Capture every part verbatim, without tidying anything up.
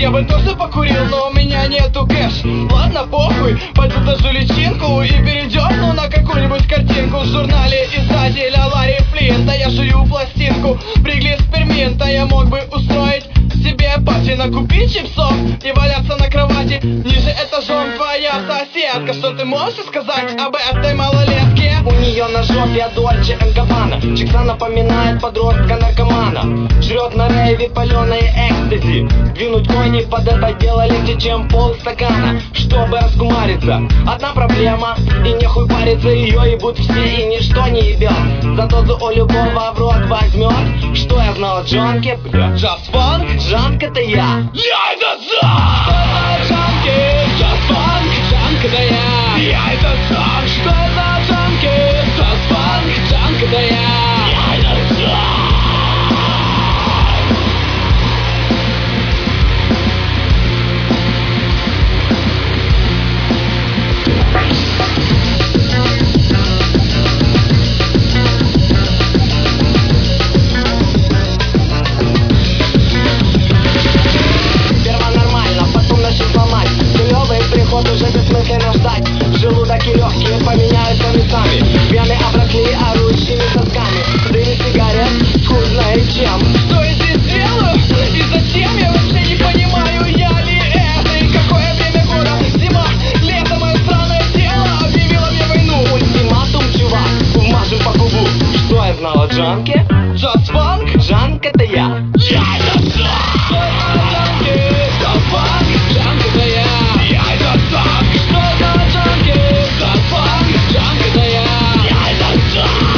Я бы тоже покурил, но у меня нету кэш. Ладно, похуй, пойду даже личинку и передерну на какую-нибудь картинку в журнале издателя Ларри Флинта. Я жую пластинку Приглис Перминта. Я мог бы устроить себе пати, накупить чипсов и валяться на кровати ниже этажом. Твоя соседка, что ты можешь сказать об этой малолетке? У нее на жопе Дольче энд Габбана. Чикса напоминает подростка-наркомана. Жрет на рейве паленое экстази. Двинуть кони под это дело легче, чем полстакана. Чтобы раскумариться, одна проблема, и нехуй париться. Ее ебут все и ничто не ебет. За дозу у любого в рот возьмет. Что я знал о джанке? Бля, Just Funk? джанк это я. Я это джанк! Что за джанки? Just Funk? Джанк это я. Я это джанк! Что за джанки? Just Funk? Джанк это я. Я это джанк! Приход уже бессмысленно ждать. Желудок и легкие поменяются местами. Вены обросли орущими сосками. Дым сигарет вкуснее чем. Что я здесь делаю? И зачем? Я вообще не понимаю, я ли это? И какое время года? Зима, лето, мое странное тело объявило мне войну. Ультиматум, чувак, вмажем по кубу. Что я знал о джанке? Just Funk? Джанк это я. Я это джанк! Что за джанки? Just Funk? Джанк это я. Я это джанк! Что за джанки? Just Funk? Джанк это я. Я это джанк!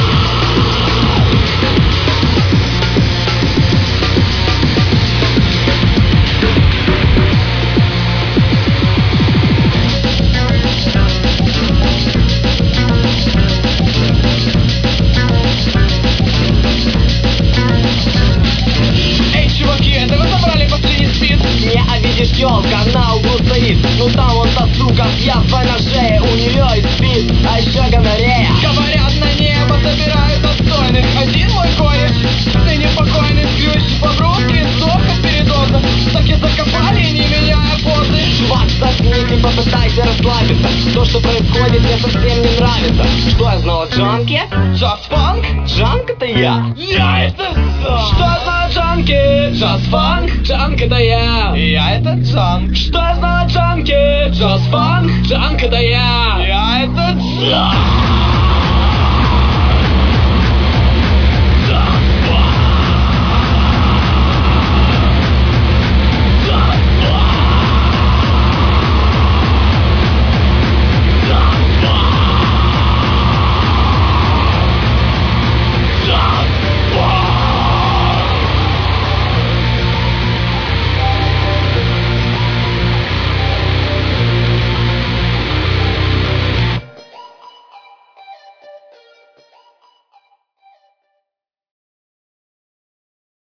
Эй, чуваки, это вы забрали последний спид? Не, а видишь, елка на углу стоит. Ну там вон та сука с язвой на шее. У нее и спид, а еще гонорея. Говорят, на небо забирают достойных. Один мой кореш, ныне покойный скрючий по-русски, сдох от передоза. Так и закопали, не меняя позы. Чувак, заткнись и попытайся расслабиться. То, что происходит, мне совсем не нравится. Что я знал о джанке? Just Funk? Джанк это я. Я это джанк! Что за джанки? Just Funk? Джанк это я. Я это джанк. Что я знал о джанке? Just Funk? Джанк это я. Я это джанк.